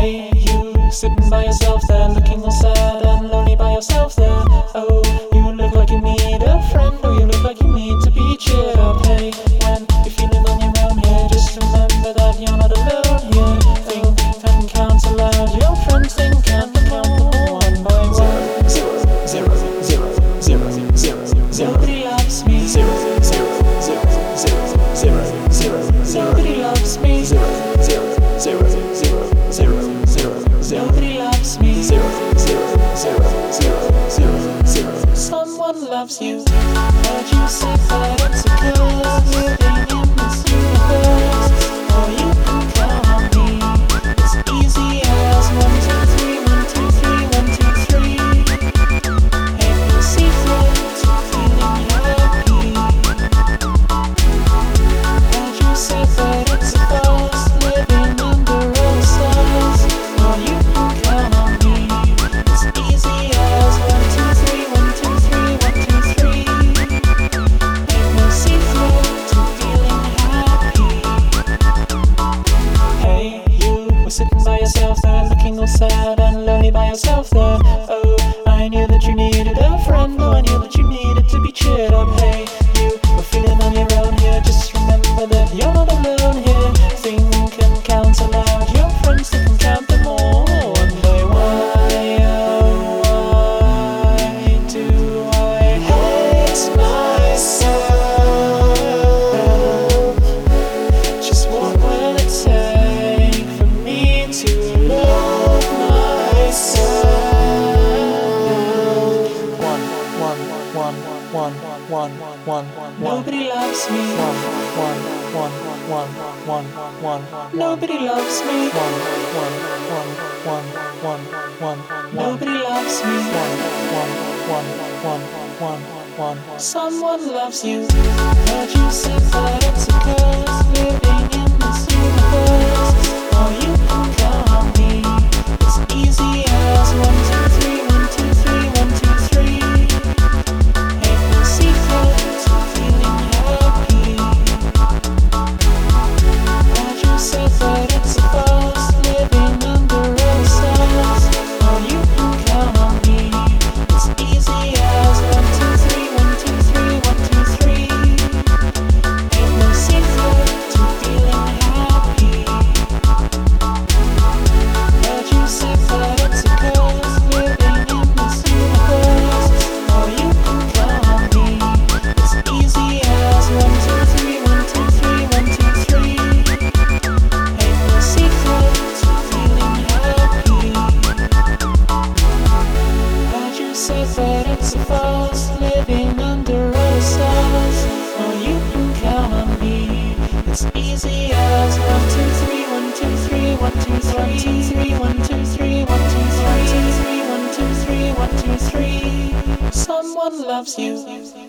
Hey, you sitting by yourself there, looking all sad and lonely by yourself there. Oh, you look like you need a friend, or you look like you need to be cheered up. Hey, when you're feeling on your own here, just remember that you're not alone here. Think and count aloud, your friends think and count them one by one. Zero, zero, zero, zero, zero, zero. Nobody loves me. Zero, zero, zero, zero, zero, zero, zero. Nobody loves me. Zero, zero, zero, zero, zero, zero, zero. Nobody loves me. Zero, zero, zero, zero, zero, zero. Someone loves you. Heard you say that it's a curse living in this universe. Or you can count on me. It's easy as 1, 2, 3, 1, 2, 3, 1, 2, 3. And you'll see through to feeling happy. Heard you say that it's a farce living under our stars. Or you can count on me. It's easy as 1, 2, 3, 1, 2, 3, 1, 2, 3. And you'll see through to feeling happy. Hey, you were sitting by yourself there, looking all sad and lonely by yourself there. Oh, I knew that you needed a friend. Oh, I knew that you needed to be cheered up. Hey, you were feeling on your own here. Just remember that you're not alone here. Think and count aloud, your friends can count them all one by one. Oh, why do I hate myself? Just what will it take for me to love myself? Nobody loves me. Nobody loves me. Nobody loves me. Someone loves you. Heard you say that it's a curse living in this universe. Or you can count on me. It's easy as 1, 2, 3, 1, 2, 3, 1, 2, 3. And you'll see through to feeling happy. Heard you say that it's a farce living under our stars. Or you can count on me. It's easy as 1, 2, 3, 1, 2, 3, 1, 2, 3. And you'll see through to feeling happy. Heard you say that it's a curse living in this universe. Or you can count on me. It's easy as 1, 2, 3, 1, 2, 3, 1, 2, 3. And you'll see through to feeling happy. Heard you say that it's a farce living under our stars. Or you can count on me. It's easy as 1, 2, 3, 1, 2, 3, 1, 2, 3, 1, 2, 3, 1, 2, 3, 1, 2, 3, 1, 2, 3, 1, 2, 3. Someone loves you.